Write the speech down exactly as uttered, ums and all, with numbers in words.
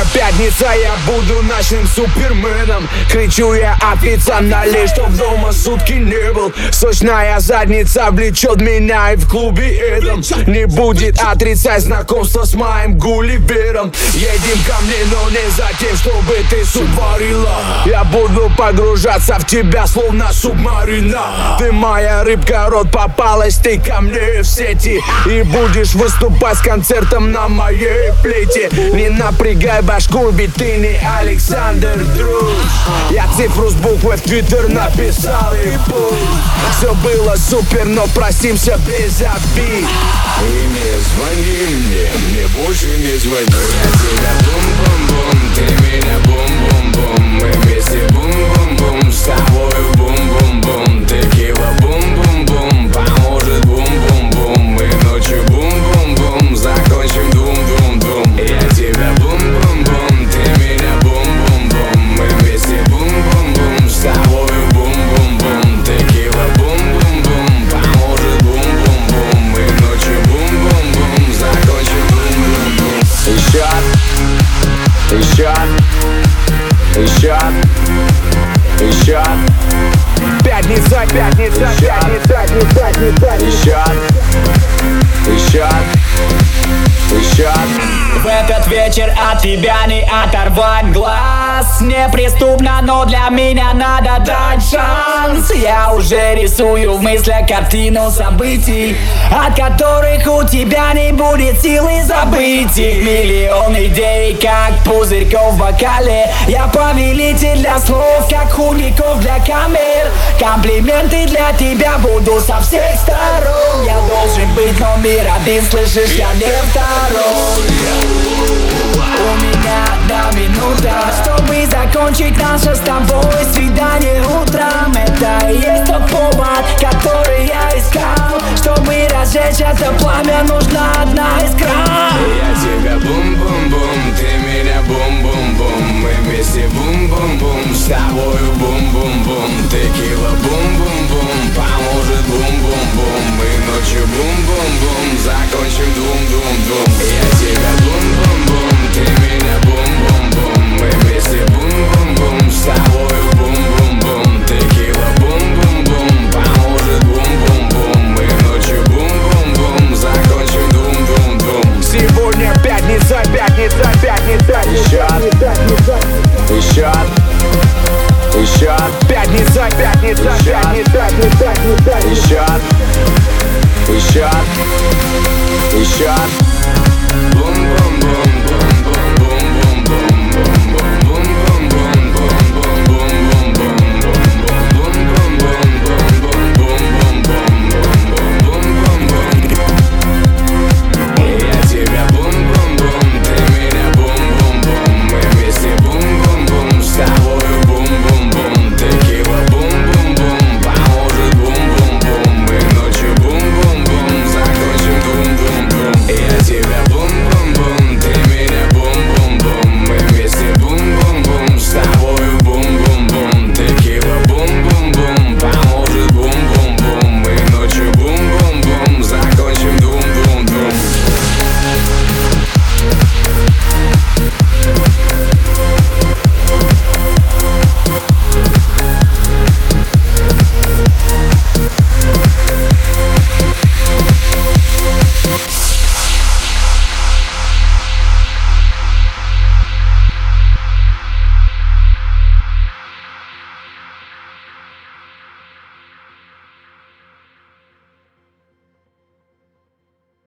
пятница, я буду ночным суперменом. Кричу я официально, чтоб дома сутки не был. Сочная задница влечет меня и в клубе этом не будет отрицать знакомство с моим Гулливером. Едем ко мне, но не за тем, чтобы ты сотворила. Я буду погружаться в тебя, словно субмарина. Ты моя рыбка, рот попалась, ты ко мне в сети. И будешь выступать с концертом на моей плите. Не напрягай башку, ведь ты не Александр Друж. Я цифру с буквы в Твиттер написал и пусть. Все было супер, но простимся без обид. И не звони мне, мне больше не звони. Я тебя бум-бум-бум, ты меня бум-бум-бум. Мы вместе бум-бум-бум, с тобою бум-бум-бум. Текила бум-бум-бум, поможет бум-бум-бум. Мы ночью бум-бум-бум, закончим дум-дум-дум. Я тебя бум-бум-бум, ты меня бум-бум-бум. Мы вместе бум-бум-бум, с тобою бум-бум-бум. Текила бум-бум-бум, поможет бум-бум-бум. Мы ночью бум-бум-бум, закончим бум-бум-бум. Еще, еще, еще, еще. Пятница, пятница, пятница, пятница, еще, еще, еще. В этот вечер от тебя не оторвать глаз. Неприступно, но для меня надо дать шанс. Я уже рисую в мыслях картину событий, от которых у тебя не будет силы забыть их. Миллион идей, как пузырьков в бокале. Я повелитель для слов, как хуликов для камер. Комплименты для тебя буду со всех сторон. Я должен быть номер один, слышишь, я не второй. У меня одна минута, чтобы закончить наше с тобой свидание утром. Это и есть тот повод, который я искал. Чтобы разжечь это пламя, нужна одна искра. Я тебя бум-бум-бум, ты меня бум-бум-бум. Мы вместе бум-бум-бум, с тобою бум-бум-бум. Текила бум-бум-бум, поможет бум-бум-бум. Мы ночью бум-бум-бум, закончим дум-дум-дум. Я тебя бум-бум-бум, ты меня бум-бум-бум. Мы вместе бум-бум-бум, с тобою бум-бум-бум. Текила бум-бум-бум, поможет бум-бум-бум. Мы ночью бум-бум-бум, закончим дум-дум-дум. Сегодня пятница, пятница, пятница, еще, еще, еще. Пятница, пятница, пятница, пятница, еще, еще, еще.